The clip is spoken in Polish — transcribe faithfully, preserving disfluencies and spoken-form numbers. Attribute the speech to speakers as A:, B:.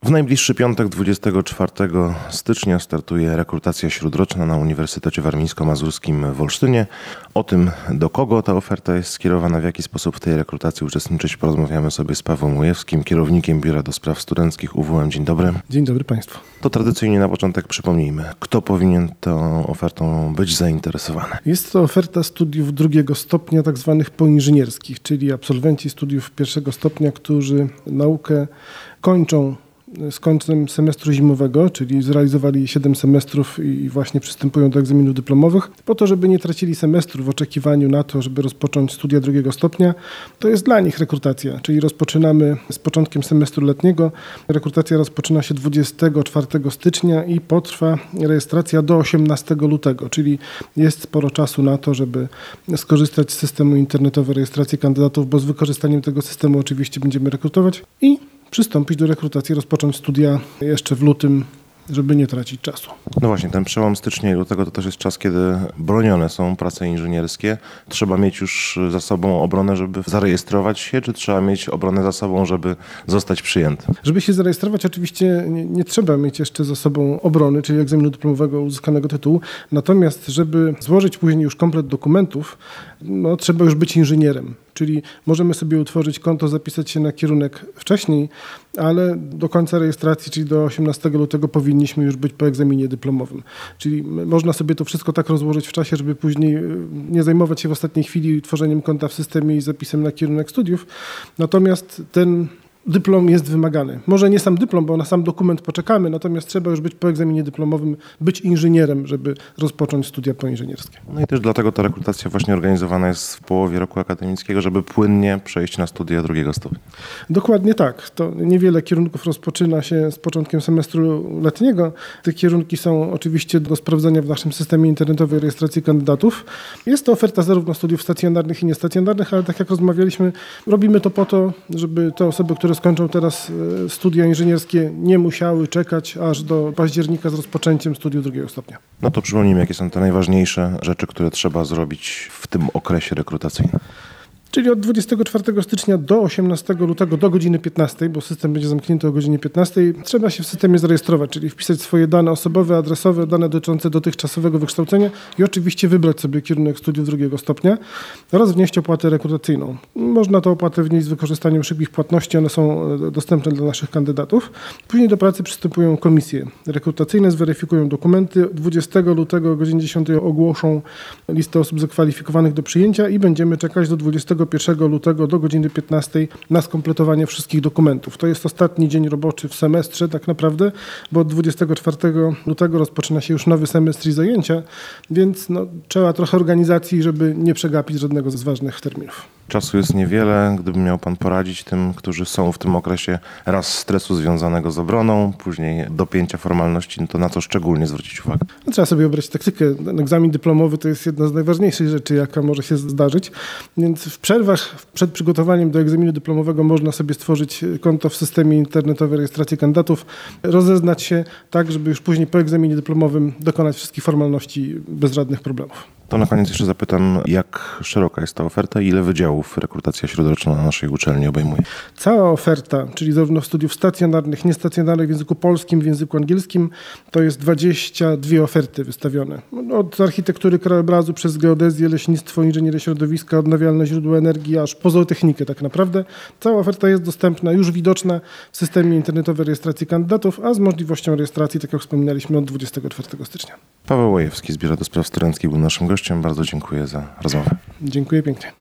A: W najbliższy piątek, dwudziestego czwartego stycznia, startuje rekrutacja śródroczna na Uniwersytecie Warmińsko-Mazurskim w Olsztynie. O tym, do kogo ta oferta jest skierowana, w jaki sposób w tej rekrutacji uczestniczyć, porozmawiamy sobie z Pawłem Łojewskim, kierownikiem Biura do Spraw Studenckich U W M. Dzień dobry.
B: Dzień dobry Państwu.
A: To tradycyjnie na początek przypomnijmy, kto powinien tą ofertą być zainteresowany.
B: Jest to oferta studiów drugiego stopnia, tak zwanych poinżynierskich, czyli absolwenci studiów pierwszego stopnia, którzy naukę kończą z końcem semestru zimowego, czyli zrealizowali siedem semestrów i właśnie przystępują do egzaminów dyplomowych, po to, żeby nie tracili semestru w oczekiwaniu na to, żeby rozpocząć studia drugiego stopnia. To jest dla nich rekrutacja, czyli rozpoczynamy z początkiem semestru letniego. Rekrutacja rozpoczyna się dwudziestego czwartego stycznia i potrwa rejestracja do osiemnastego lutego, czyli jest sporo czasu na to, żeby skorzystać z systemu internetowej rejestracji kandydatów, bo z wykorzystaniem tego systemu oczywiście będziemy rekrutować i przystąpić do rekrutacji, rozpocząć studia jeszcze w lutym, żeby nie tracić czasu.
A: No właśnie, ten przełom stycznia i lutego to też jest czas, kiedy bronione są prace inżynierskie. Trzeba mieć już za sobą obronę, żeby zarejestrować się, czy trzeba mieć obronę za sobą, żeby zostać przyjętym?
B: Żeby się zarejestrować, oczywiście nie, nie trzeba mieć jeszcze za sobą obrony, czyli egzaminu dyplomowego uzyskanego tytułu. Natomiast, żeby złożyć później już komplet dokumentów, no, trzeba już być inżynierem. Czyli możemy sobie utworzyć konto, zapisać się na kierunek wcześniej, ale do końca rejestracji, czyli do osiemnastego lutego powinniśmy już być po egzaminie dyplomowym. Czyli można sobie to wszystko tak rozłożyć w czasie, żeby później nie zajmować się w ostatniej chwili tworzeniem konta w systemie i zapisem na kierunek studiów. Natomiast ten dyplom jest wymagany. Może nie sam dyplom, bo na sam dokument poczekamy, natomiast trzeba już być po egzaminie dyplomowym, być inżynierem, żeby rozpocząć studia poinżynierskie.
A: No i też dlatego ta rekrutacja właśnie organizowana jest w połowie roku akademickiego, żeby płynnie przejść na studia drugiego stopnia.
B: Dokładnie tak. To niewiele kierunków rozpoczyna się z początkiem semestru letniego. Te kierunki są oczywiście do sprawdzenia w naszym systemie internetowej rejestracji kandydatów. Jest to oferta zarówno studiów stacjonarnych i niestacjonarnych, ale tak jak rozmawialiśmy, robimy to po to, żeby te osoby, które skończą teraz studia inżynierskie, nie musiały czekać aż do października z rozpoczęciem studiów drugiego stopnia.
A: No to przypomnijmy, jakie są te najważniejsze rzeczy, które trzeba zrobić w tym okresie rekrutacyjnym.
B: Czyli od dwudziestego czwartego stycznia do osiemnastego lutego do godziny piętnastej, bo system będzie zamknięty o godzinie piętnastej, trzeba się w systemie zarejestrować, czyli wpisać swoje dane osobowe, adresowe, dane dotyczące dotychczasowego wykształcenia i oczywiście wybrać sobie kierunek studiów drugiego stopnia oraz wnieść opłatę rekrutacyjną. Można tę opłatę wnieść z wykorzystaniem szybkich płatności, one są dostępne dla naszych kandydatów. Później do pracy przystępują komisje rekrutacyjne, zweryfikują dokumenty. dwudziestego lutego o godzinie dziesiątej ogłoszą listę osób zakwalifikowanych do przyjęcia i będziemy czekać do dwudziestego pierwszego lutego do godziny piętnastej na skompletowanie wszystkich dokumentów. To jest ostatni dzień roboczy w semestrze tak naprawdę, bo od dwudziestego czwartego lutego rozpoczyna się już nowy semestr i zajęcia, więc no, trzeba trochę organizacji, żeby nie przegapić żadnego z ważnych terminów.
A: Czasu jest niewiele. Gdyby miał Pan poradzić tym, którzy są w tym okresie raz stresu związanego z obroną, później dopięcia formalności, no to na co szczególnie zwrócić uwagę?
B: No, trzeba sobie obrać taktykę. Ten egzamin dyplomowy to jest jedna z najważniejszych rzeczy, jaka może się zdarzyć. Więc w przerwach przed przygotowaniem do egzaminu dyplomowego można sobie stworzyć konto w systemie internetowej rejestracji kandydatów, rozeznać się tak, żeby już później po egzaminie dyplomowym dokonać wszystkich formalności bez żadnych problemów.
A: To na koniec jeszcze zapytam, jak szeroka jest ta oferta i ile wydziałów rekrutacja śródroczna na naszej uczelni obejmuje?
B: Cała oferta, czyli zarówno studiów stacjonarnych, niestacjonarnych w języku polskim, w języku angielskim, to jest dwadzieścia dwie oferty wystawione. Od architektury krajobrazu przez geodezję, leśnictwo, inżynierię środowiska, odnawialne źródła energii, aż po zootechnikę tak naprawdę. Cała oferta jest dostępna, już widoczna w systemie internetowej rejestracji kandydatów, a z możliwością rejestracji, tak jak wspominaliśmy, od dwudziestego czwartego stycznia.
A: Paweł Łojewski z Biura do Spraw Studenckich był naszym gościem. Bardzo dziękuję za rozmowę.
B: Dziękuję pięknie.